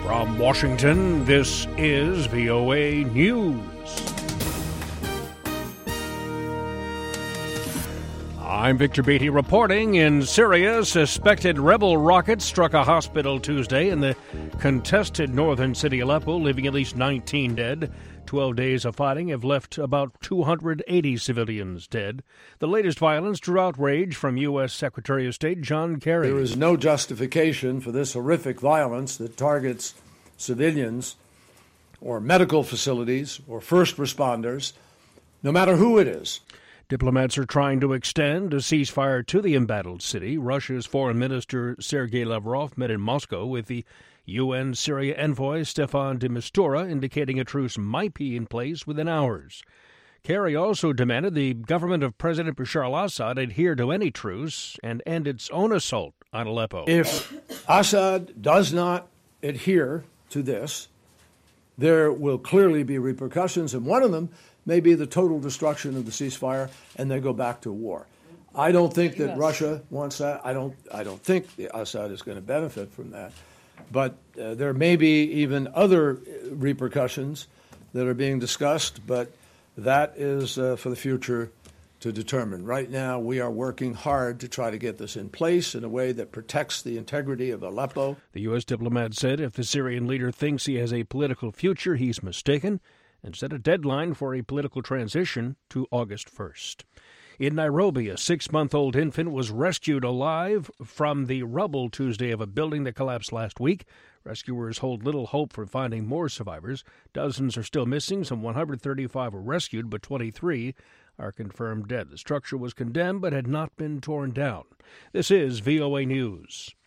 From Washington, this is VOA News. I'm Victor Beatty reporting. In Syria, suspected rebel rockets struck a hospital Tuesday in the contested northern city Aleppo, leaving at least 19 dead. 12 days of fighting have left about 280 civilians dead. The latest violence drew outrage from U.S. Secretary of State John Kerry. There is no justification for this horrific violence that targets civilians or medical facilities or first responders, no matter who it is. Diplomats are trying to extend a ceasefire to the embattled city. Russia's Foreign Minister Sergei Lavrov met in Moscow with the UN Syria envoy Stefan de Mistura, indicating a truce might be in place within hours. Kerry also demanded the government of President Bashar al-Assad adhere to any truce and end its own assault on Aleppo. If Assad does not adhere to this, there will clearly be repercussions, and one of them may be the total destruction of the ceasefire, and they go back to war. I don't think that Russia wants that. I don't think Assad is going to benefit from that. But there may be even other repercussions that are being discussed, but that is for the future to determine. Right now, we are working hard to try to get this in place in a way that protects the integrity of Aleppo. The U.S. diplomat said if the Syrian leader thinks he has a political future, he's mistaken, and set a deadline for a political transition to August 1st. In Nairobi, a 6-month-old infant was rescued alive from the rubble Tuesday of a building that collapsed last week. Rescuers hold little hope for finding more survivors. Dozens are still missing. Some 135 were rescued, but 23 are confirmed dead. The structure was condemned but had not been torn down. This is VOA News.